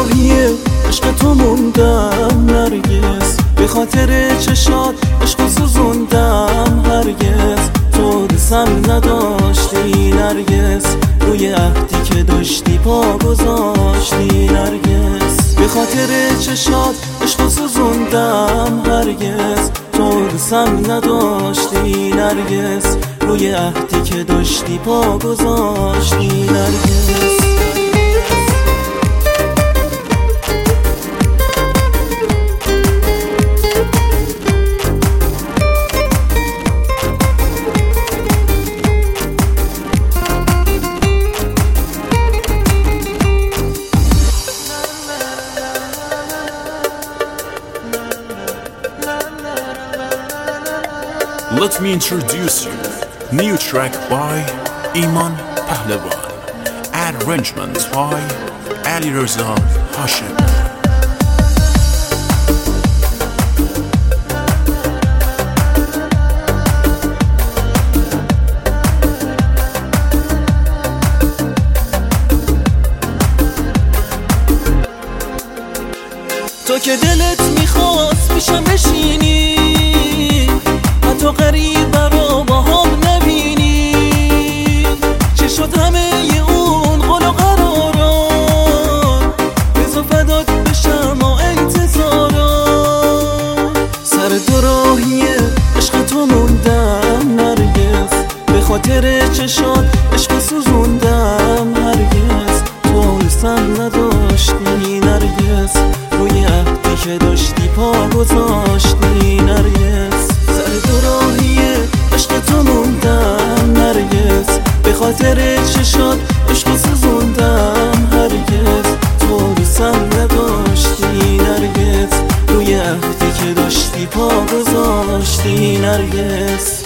راهی عشق تو موندم نرگس، به خاطر چشات عشق سوزوندم هرگز. تو دوستم نداشتی نرگس، روی عهدی که داشتی پا گذاشتی نرگس. به خاطر چشات عشق سوزوندم هرگز. تو دوستم نداشتی نرگس، روی عهدی که داشتی پا گذاشتی نرگس. Let me introduce you. New track by Iman Pahlavan. Arrangement by Ali Reza Hashim. تو که دلت میخواست پیشم بشینی، حتی غریب را با هم نبینی. چه شد همه اون قول و قراران، بزا فدات بشم و انتظاران. سر دو راهی عشق تو موندم نرگس، به خاطر چشات عشق سوزوندم هرگز. تو دوستم نداشتی نرگس، روی عهدی که داشتی پا گذاشتی نرگس. سر دو راهی عشق تو موندم نرگس، به خاطر چشات عشق سوزوندم هرگز. تو دوستم نداشتی نرگس، روی عهدی که داشتی پا گذاشتی نرگس.